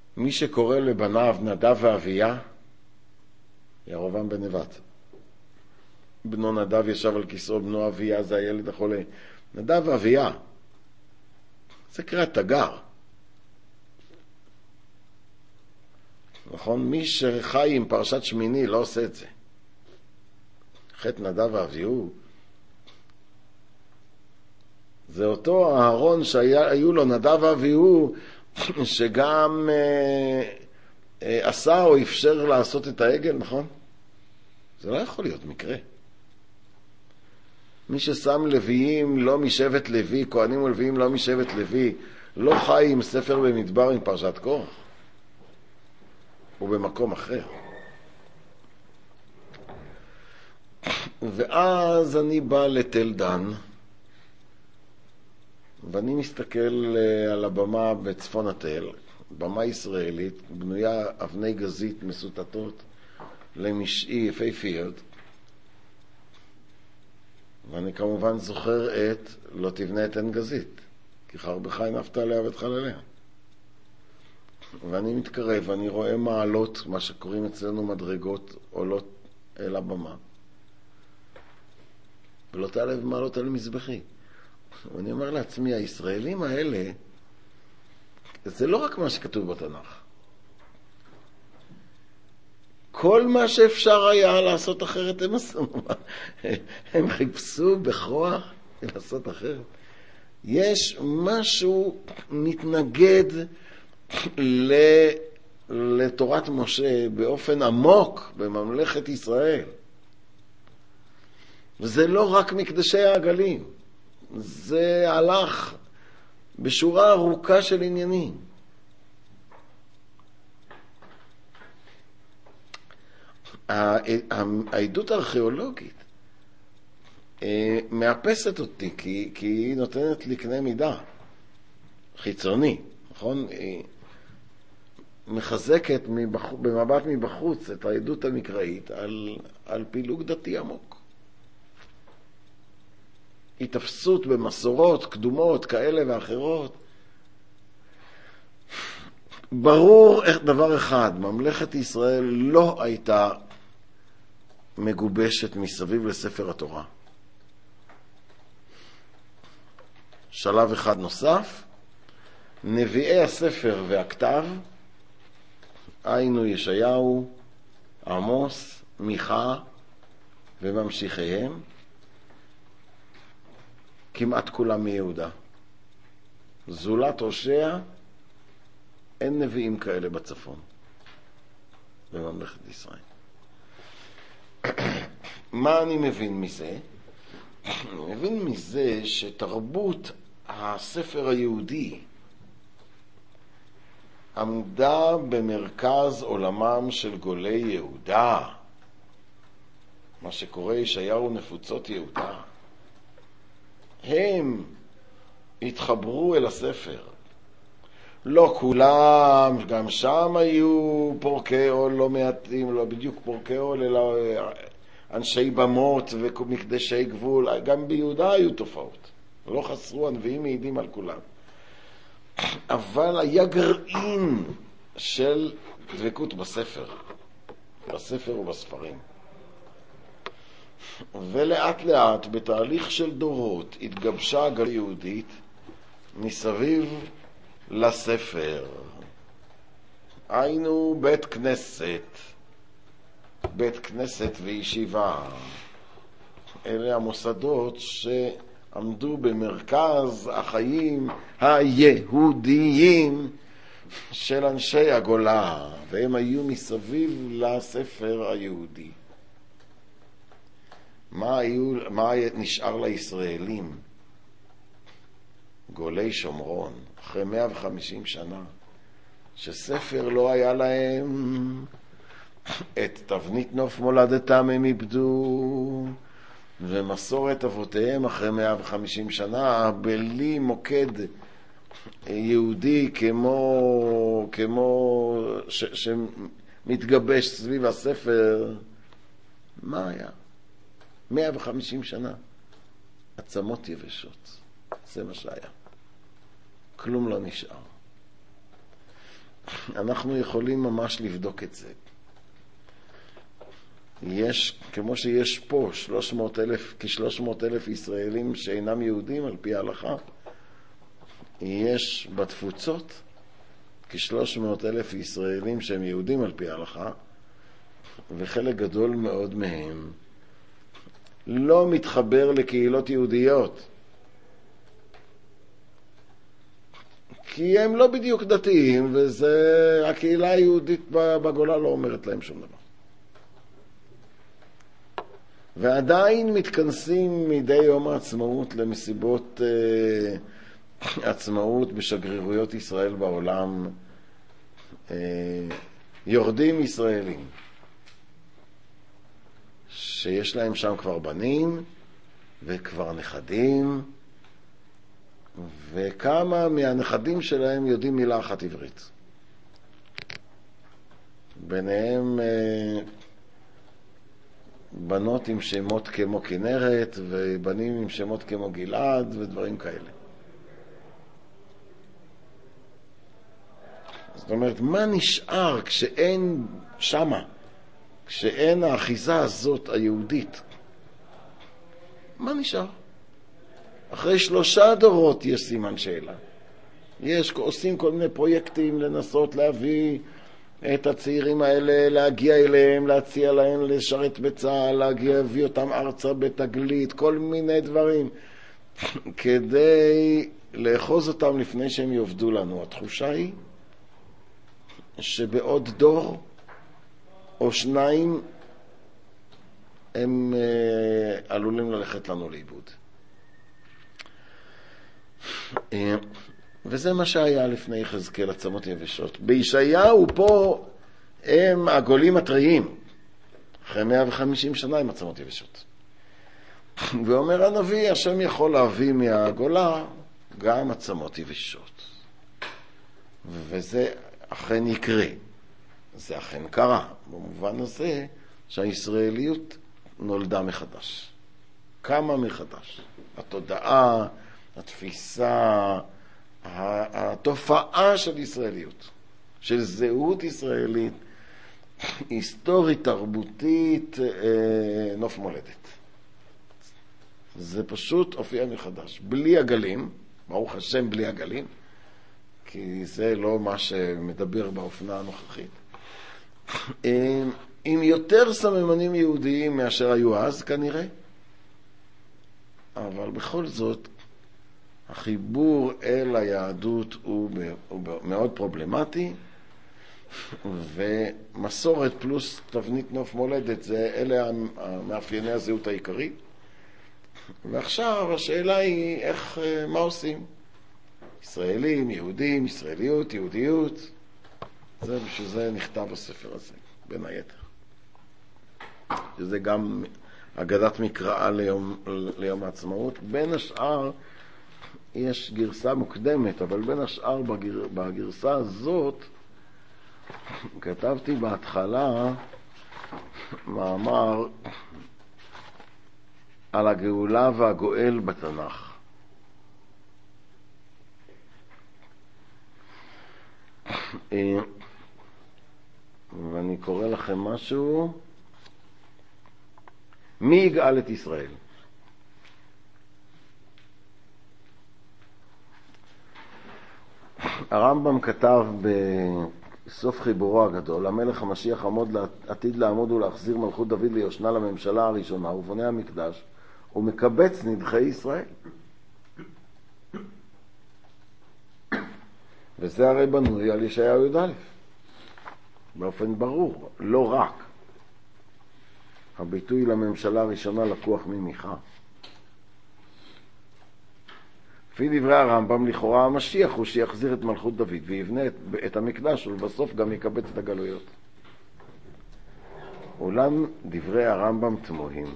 מי שקורא לבניו נדב ואביה, ירבעם בן נבט. בנו נדב ישב על כיסאו, בנו אביה זה הילד החולה. נדב ואביה, זה קריאת תגר. נכון? מי שחי עם פרשת שמיני לא עושה את זה. חטא נדב ואביהו, זה אותו אהרון שהיו לו נדב ואביהו, שגם אה, אה, עשה או אפשר לעשות את העגל, נכון? זה לא יכול להיות מקרה. מי ששם לוויים לא משבט לוי, כהנים ולוויים לא משבט לוי, לא חי עם ספר במדבר עם פרשת קורח. הוא במקום אחר. ואז אני בא לתל דן, ואני מסתכל על הבמה בצפון התל, במה ישראלית, בנויה אבני גזית מסוטטות למשעי יפהפיות, ואני כמובן זוכר את לא תבנה את עין גזית, כי חרבך הנפת עליה ואת חלליה. ואני מתקרב ואני רואה מעלות, מה שקוראים אצלנו מדרגות, עולות אל הבמה. ולא תעלה במעלות על מזבחי. ואני אומר לעצמי, הישראלים האלה, זה לא רק מה שכתוב בתנ"ך. כל מה שאפשר היה לעשות אחרת הם עשו. הם חיפשו בכוח לעשות אחרת. יש משהו מתנגד לתורת משה באופן עמוק בממלכת ישראל. וזה לא רק מקדשי העגלים. זה הלך בשורה ארוכה של עניינים. העדות הארכיאולוגית מאפסת אותי, כי, כי היא נותנת לי קנה מידה חיצוני, נכון? היא מחזקת מבח... במבט מבחוץ את העדות המקראית על, על פילוג דתי עמוק. התאפסות במסורות קדומות כאלה ואחרות. ברור איך דבר אחד, ממלכת ישראל לא הייתה מגובשת מסביב לספר התורה. שלב אחד נוסף, נביאי הספר והכתב, היינו ישעיהו, עמוס, מיכה וממשיכיהם, כמעט כולם מיהודה. זולת הושע, אין נביאים כאלה בצפון, בממלכת ישראל. מה אני מבין מזה? אני מבין מזה שתרבות הספר היהודי עמדה במרכז עולמם של גולי יהודה, מה שקורא ישעיהו נפוצות יהודה. הם התחברו אל הספר. לא כולם, גם שם היו פורקי עול לא מעטים, לא בדיוק פורקי עול, אלא אנשי במות ומקדשי גבול. גם ביהודה היו תופעות. לא חסרו, הנביאים מעידים על כולם. אבל היה גרעין של דבקות בספר. בספר ובספרים. ולאט לאט, בתהליך של דורות, התגבשה הגלות יהודית מסביב לספר. היינו בית כנסת, בית כנסת וישיבה. אלה המוסדות שעמדו במרכז החיים היהודיים של אנשי הגולה, והם היו מסביב לספר היהודי. מה, היו, מה נשאר לישראלים? גולי שומרון, אחרי מאה וחמישים שנה, שספר לא היה להם, את תבנית נוף מולדתם הם איבדו, ומסורת אבותיהם אחרי מאה וחמישים שנה, בלי מוקד יהודי כמו, כמו ש, שמתגבש סביב הספר, מה היה? מאה וחמישים שנה, עצמות יבשות, זה מה שהיה. כלום לא נשאר. אנחנו יכולים ממש לבדוק את זה. יש, כמו שיש פה שלוש מאות אלף, כ-שלוש מאות אלף ישראלים שאינם יהודים על פי ההלכה, יש בתפוצות כ-שלוש מאות אלף ישראלים שהם יהודים על פי ההלכה, וחלק גדול מאוד מהם לא מתחבר לקהילות יהודיות, כי הם לא בדיוק דתיים, וזה, הקהילה היהודית בגולה לא אומרת להם שום דבר. ועדיין מתכנסים מדי יום העצמאות למסיבות אה, עצמאות בשגרירויות ישראל בעולם, אה, יורדים ישראלים שיש להם שם כבר בנים וכבר נכדים, וכמה מהנכדים שלהם יודעים מילה אחת עברית. ביניהם אה, בנות עם שמות כמו כנרת, ובנים עם שמות כמו גלעד, ודברים כאלה. זאת אומרת, מה נשאר כשאין שמה, כשאין האחיזה הזאת היהודית? מה נשאר? אחרי שלושה דורות יש סימן שאלה. יש, עושים כל מיני פרויקטים לנסות להביא את הצעירים האלה, להגיע אליהם, להציע להם לשרת בצה"ל, להגיע, להביא אותם ארצה בתגלית, כל מיני דברים, כדי לאחוז אותם לפני שהם יובדו לנו. התחושה היא שבעוד דור או שניים הם אה, עלולים ללכת לנו לאיבוד. אה, וזה מה שהיה לפני יחזקאל, עצמות יבשות. בישעיהו פה הם הגולים הטריים, אחרי מאה וחמישים שנה עם עצמות יבשות. ואומר הנביא, השם יכול להביא מהגולה גם עצמות יבשות. וזה אכן יקרה. זה אכן קרה, במובן הזה שהישראליות נולדה מחדש. קמה מחדש. התודעה, התפיסה, התופעה של ישראליות, של זהות ישראלית, היסטורית, תרבותית, נוף מולדת. זה פשוט הופיע מחדש. בלי הגלים, ברוך השם בלי הגלים, כי זה לא מה שמדבר באופנה הנוכחית. עם יותר סממנים יהודיים מאשר היו אז כנראה, אבל בכל זאת, החיבור אל היהדות הוא מאוד פרובלמטי, ומסורת פלוס תבנית נוף מולדת, זה אלה המאפייני הזהות העיקרית. ועכשיו השאלה היא איך, מה עושים? ישראלים, יהודים, ישראליות, יהודיות. זה בשביל זה נכתב הספר הזה, בין היתר. שזה גם אגדת מקראה ליום, ליום העצמאות. בין השאר, יש גרסה מוקדמת, אבל בין השאר בגר... בגרסה הזאת כתבתי בהתחלה מאמר על הגאולה והגואל בתנ"ך. ואני קורא לכם משהו. מי יגאל את ישראל? הרמב"ם כתב בסוף חיבורו הגדול, המלך המשיח עמוד עתיד לעמוד ולהחזיר מלכות דוד ליושנה לממשלה הראשונה ובונה המקדש ומקבץ נדחי ישראל. וזה הרי בנוי על ישעיהו י"א באופן ברור, לא רק. הביטוי לממשלה הראשונה לקוח ממיכה. לפי דברי הרמב"ם, לכאורה המשיח הוא שיחזיר את מלכות דוד ויבנה את, את המקדש ולבסוף גם יקבץ את הגלויות. אולם דברי הרמב"ם תמוהים.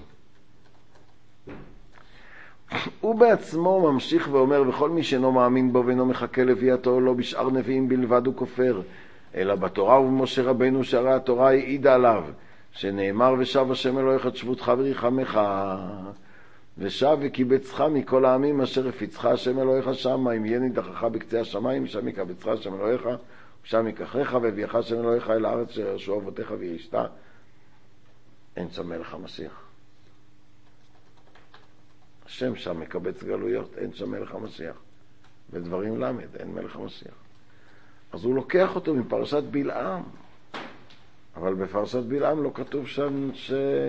הוא בעצמו ממשיך ואומר, וכל מי שאינו מאמין בו ואינו מחכה לביאתו, לא בשאר נביאים בלבד הוא כופר, אלא בתורה ובמשה רבנו שהרי התורה העידה עליו, שנאמר ושב השם אלוהיך את שבותך וריחמך, ושב וקיבצך מכל העמים אשר הפיצך השם אלוהיך שמה, אם יהיה נידחך בקצה השמיים, שם יקבצך השם אלוהיך, שם ייקחך והביאך השם אלוהיך אל הארץ אשר ירשו אבותיך וירשתה. אין שם מלך המשיח. השם שם מקבץ גלויות, אין שם מלך המשיח. בדברים למד, אין מלך המשיח. אז הוא לוקח אותו מפרשת בלעם. אבל בפרשת בלעם לא כתוב שם ש...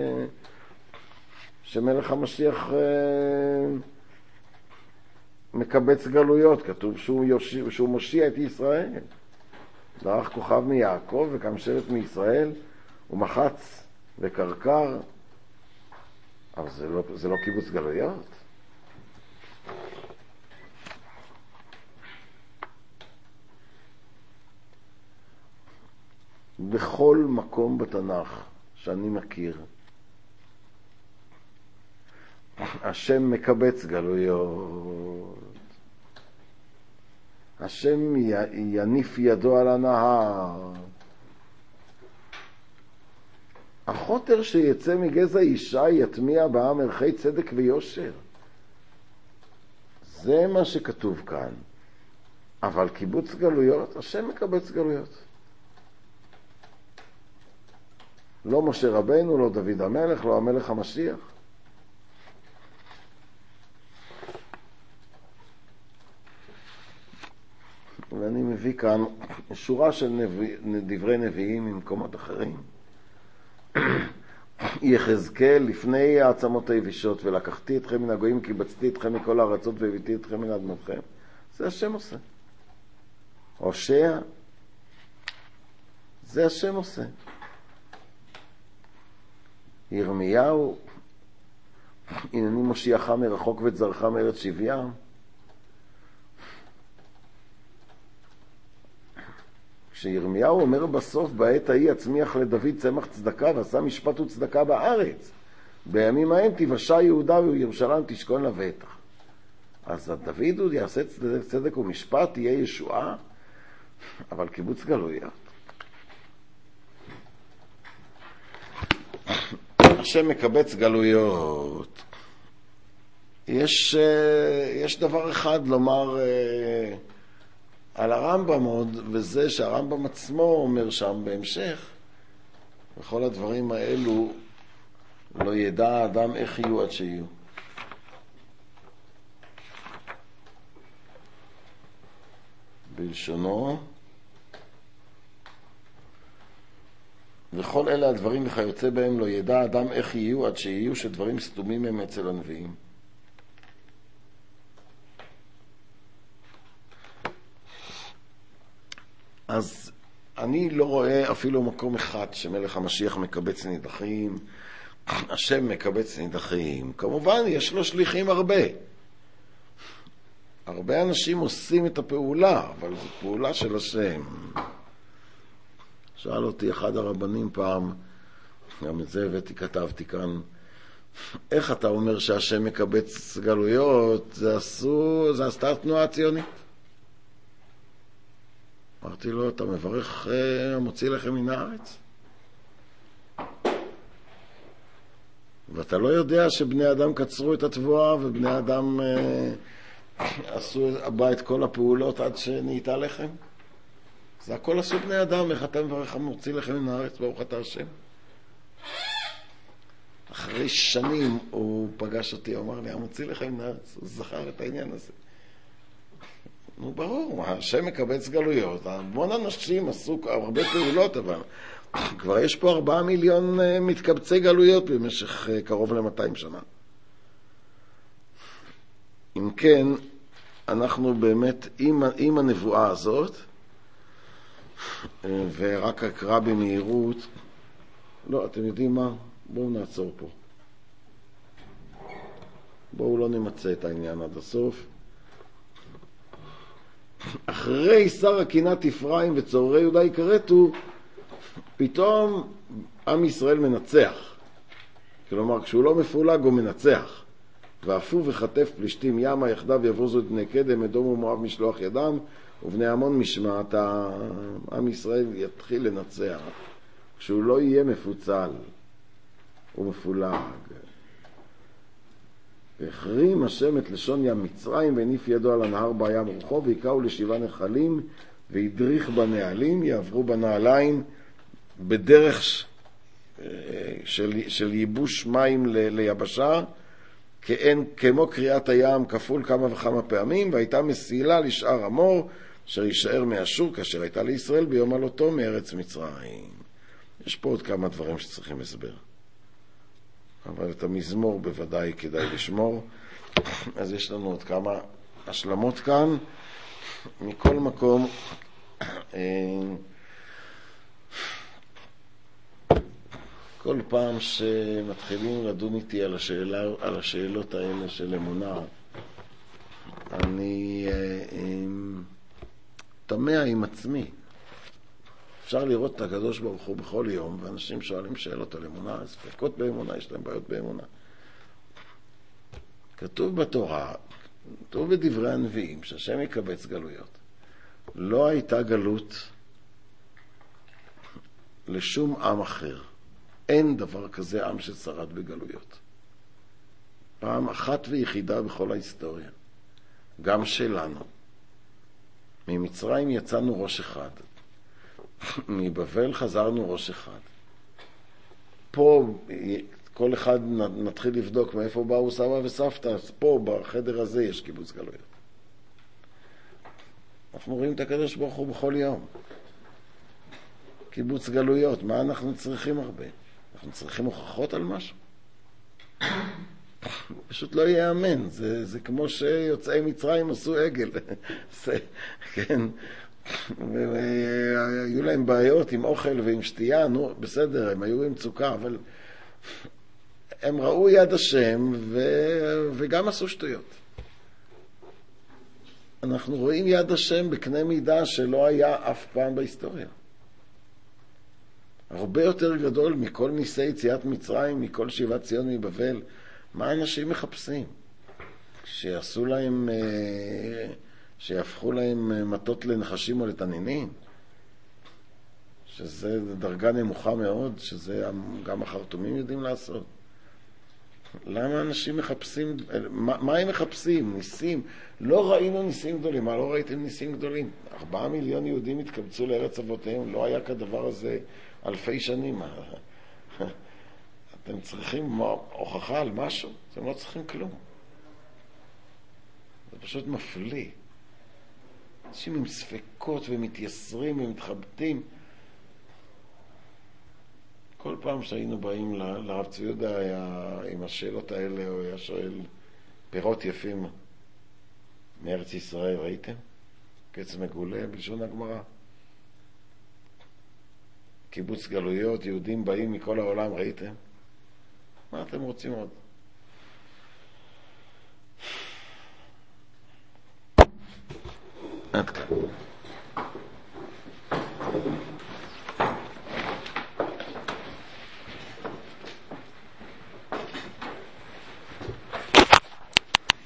שמלך המשיח אה... מקבץ גלויות. כתוב שהוא, יושיע, שהוא מושיע את ישראל. דרך כוכב מיעקב וקם שבט מישראל, ומחץ וקרקר. אבל זה לא, זה לא קיבוץ גלויות. בכל מקום בתנ"ך שאני מכיר, השם מקבץ גלויות. השם יניף ידו על הנהר. החוטר שיצא מגזע אישה יטמיע בעם ערכי צדק ויושר. זה מה שכתוב כאן. אבל קיבוץ גלויות, השם מקבץ גלויות. לא משה רבנו, לא דוד המלך, לא המלך המשיח. ואני מביא כאן שורה של נביא, דברי נביאים ממקומות אחרים. יחזקאל לפני העצמות היבשות, ולקחתי אתכם מן הגויים, קיבצתי אתכם מכל הארצות והבאתי אתכם מן אדמתכם. זה השם עושה. הושע, זה השם עושה. ירמיהו, הנני מושיעך מרחוק וזרעך מארץ שביה. כשירמיהו אומר בסוף, בעת ההיא אצמיח לדוד צמח צדקה ועשה משפט וצדקה בארץ, בימים ההם תיוושע יהודה וירושלים תשכון לבטח. אז דוד הוא יעשה צדק, צדק ומשפט, תהיה ישועה, אבל קיבוץ גלויות. השם מקבץ גלויות. יש, יש דבר אחד לומר על הרמב"ם עוד, וזה שהרמב"ם עצמו אומר שם בהמשך, וכל הדברים האלו לא ידע האדם איך יהיו עד שיהיו. בלשונו, וכל אלה הדברים וכיוצא בהם לא ידע האדם איך יהיו עד שיהיו, שדברים סתומים הם אצל הנביאים. אז אני לא רואה אפילו מקום אחד שמלך המשיח מקבץ נידחים, השם מקבץ נידחים. כמובן יש לו שליחים הרבה. הרבה אנשים עושים את הפעולה, אבל זו פעולה של השם. שאל אותי אחד הרבנים פעם, גם את זה הבאתי, כתבתי כאן, איך אתה אומר שהשם מקבץ גלויות? זה עשו, זה עשתה התנועה הציונית. אמרתי לו, אתה מברך המוציא לכם מן הארץ? ואתה לא יודע שבני אדם קצרו את התבואה, ובני אדם אה, עשו הבא את כל הפעולות עד שנהייתה לכם? זה הכל עשו בני אדם. איך אתה מברך המוציא לכם מן הארץ? ברוך אתה השם. אחרי שנים הוא פגש אותי, הוא אמר לי, המוציא לכם מן הארץ. הוא זכר את העניין הזה. נו, ברור, השם מקבץ גלויות. המון אנשים עשו הרבה פעולות, אבל כבר יש פה ארבעה מיליון מתקבצי גלויות במשך קרוב ל-מאתיים שנה. אם כן, אנחנו באמת עם, עם הנבואה הזאת, ורק אקרא במהירות, לא, אתם יודעים מה? בואו נעצור פה. בואו לא נמצא את העניין עד הסוף. אחרי שר הקינת אפרים וצוררי יהודה יכרתו, פתאום עם ישראל מנצח. כלומר, כשהוא לא מפולג הוא מנצח. ואפו וחטף פלישתים ימה, יחדיו יבוזו את בני קדם, אדום ומואב משלוח ידם, ובני עמון משמעת. עם ישראל יתחיל לנצח כשהוא לא יהיה מפוצל ומפולג. והחרים השם את לשון ים מצרים, והניף ידו על הנהר בים רוחו, ויקראו לשבעה נחלים, והדריך בנעלים, יעברו בנעליים בדרך של, של ייבוש מים ל, ליבשה, כאין, כמו קריאת הים כפול כמה וכמה פעמים, והייתה מסילה לשאר המור, אשר יישאר מאשור כאשר הייתה לישראל ביום עלותו מארץ מצרים. יש פה עוד כמה דברים שצריכים הסבר. אבל את המזמור בוודאי כדאי לשמור. אז יש לנו עוד כמה השלמות כאן. מכל מקום, כל פעם שמתחילים לדון איתי על, השאלה, על השאלות האלה של אמונה, אני תמה עם עצמי. אפשר לראות את הקדוש ברוך הוא בכל יום, ואנשים שואלים שאלות על אמונה, ספקות באמונה, יש להם בעיות באמונה. כתוב בתורה, כתוב בדברי הנביאים, שהשם יקבץ גלויות. לא הייתה גלות לשום עם אחר. אין דבר כזה עם ששרד בגלויות. פעם אחת ויחידה בכל ההיסטוריה. גם שלנו. ממצרים יצאנו ראש אחד. מבבל חזרנו ראש אחד. פה כל אחד נתחיל לבדוק מאיפה באו סבא וסבתא, אז פה בחדר הזה יש קיבוץ גלויות. אנחנו רואים את הקדוש ברוך הוא בכל יום. קיבוץ גלויות, מה אנחנו צריכים הרבה? אנחנו צריכים הוכחות על משהו? פשוט לא יאמן, זה, זה כמו שיוצאי מצרים עשו עגל. זה, כן. והיו להם בעיות עם אוכל ועם שתייה, נו, בסדר, הם היו עם צוקה, אבל הם ראו יד השם ו... וגם עשו שטויות. אנחנו רואים יד השם בקנה מידה שלא היה אף פעם בהיסטוריה. הרבה יותר גדול מכל ניסי יציאת מצרים, מכל שיבת ציון מבבל. מה אנשים מחפשים? שיעשו להם, שיהפכו להם מטות לנחשים או לתנינים? שזה דרגה נמוכה מאוד, שזה גם החרטומים יודעים לעשות. למה אנשים מחפשים, מה, מה הם מחפשים? ניסים. לא ראינו ניסים גדולים. מה לא ראיתם ניסים גדולים? ארבעה מיליון יהודים התקבצו לארץ אבותיהם. לא היה כדבר הזה אלפי שנים. אתם צריכים הוכחה על משהו? אתם לא צריכים כלום. זה פשוט מפליא. אנשים עם ספקות ומתייסרים ומתחבטים. כל פעם שהיינו באים לרב צבי יהודה היה עם השאלות האלה, הוא היה שואל פירות יפים מארץ ישראל, ראיתם? קץ מגולה בלשון הגמרא. קיבוץ גלויות, יהודים באים מכל העולם, ראיתם? מה אתם רוצים עוד? עד כאן.